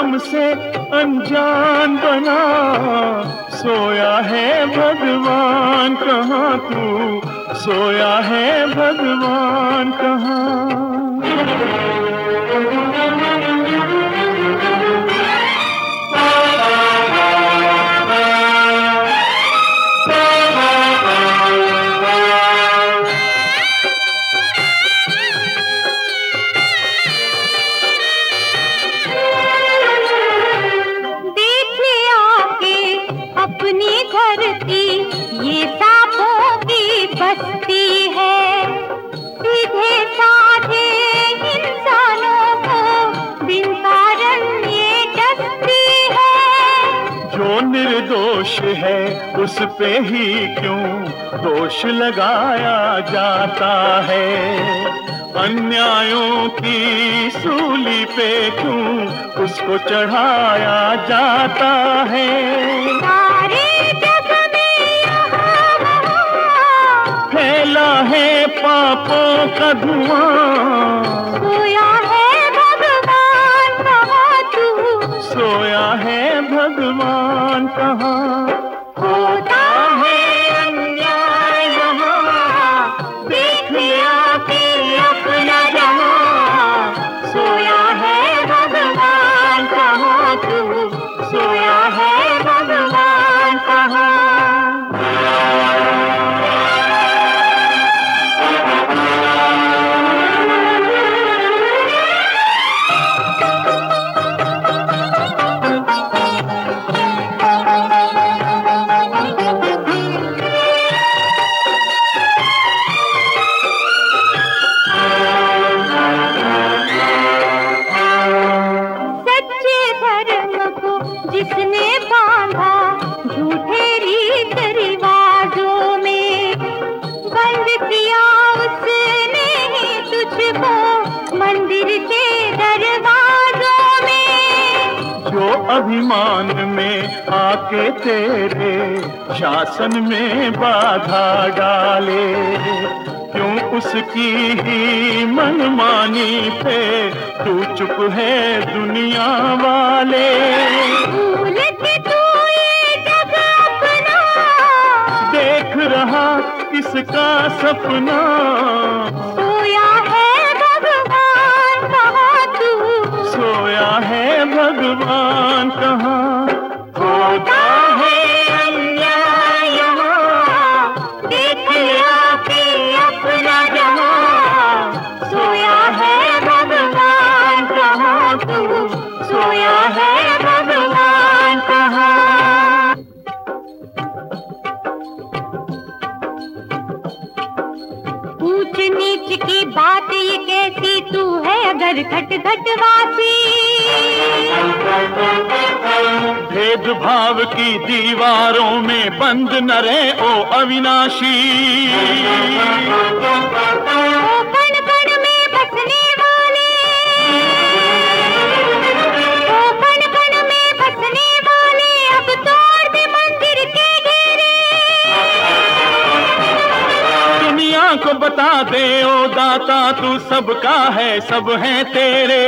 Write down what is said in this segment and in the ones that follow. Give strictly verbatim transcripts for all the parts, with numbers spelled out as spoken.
हमसे अनजान बना। सोया है भगवान कहाँ तू, सोया है भगवान कहाँ। अपनी धरती ये सांपों की बस्ती है, सीधे साधे इंसानों को बिन कारण ये डसती है। जो निर्दोष है उस पे ही क्यों दोष लगाया जाता है, अन्यायों की सूली पे क्यों उसको चढ़ाया जाता है। फैला है पापों का धुआं, सोया है भगवान कहाँ तू, सोया है भगवान कहाँ। होता है अन्याय यहाँ, देख लिया कि अपना जहाँ। सोया है भगवान कहाँ तू, सोया है भगवान कहाँ। जिसने बांधा झूठे रीत रिवाजों में, बंद किया उसने ही तुझको मंदिर के दरवाजों में। जो अभिमान में आके तेरे शासन में बाधा डाले, क्यों उसकी ही मनमानी पे तू चुप है दुनिया वाले। भूल के तू ये जग अपना, देख रहा किसका सपना। सोया है भगवान कहाँ तू, सोया है भगवान कहाँ। होता है अन्याय यहाँ, देख लिया कि अपना जहाँ। सोया है भगवान कहाँ तू, सोया है भगवान कहाँ। ऊंच नीच की बात ये कैसी तू है अगर घट घट वासी। भेदभाव की दीवारों में बंद न रहे ओ अविनाशी। ओ कण कण में बसने वाले, ओ कण कण में बसने वाले, अब तोड़ दे मंदिर के घेरे। दुनिया को बता दे ओ दाता तू सबका है, सब है तेरे।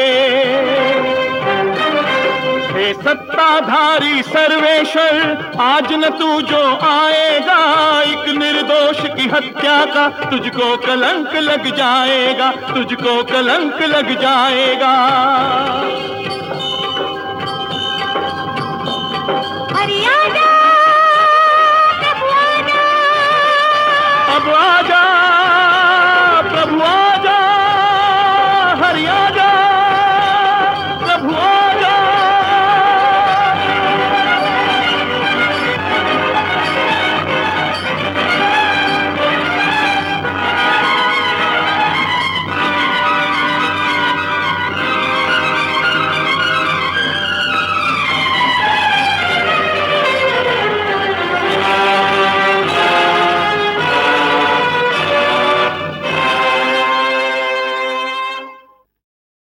हे सत्ताधारी सर्वेश्वर, आज न तू जो आएगा, एक निर्दोष की हत्या का तुझको कलंक लग जाएगा, तुझको कलंक लग जाएगा।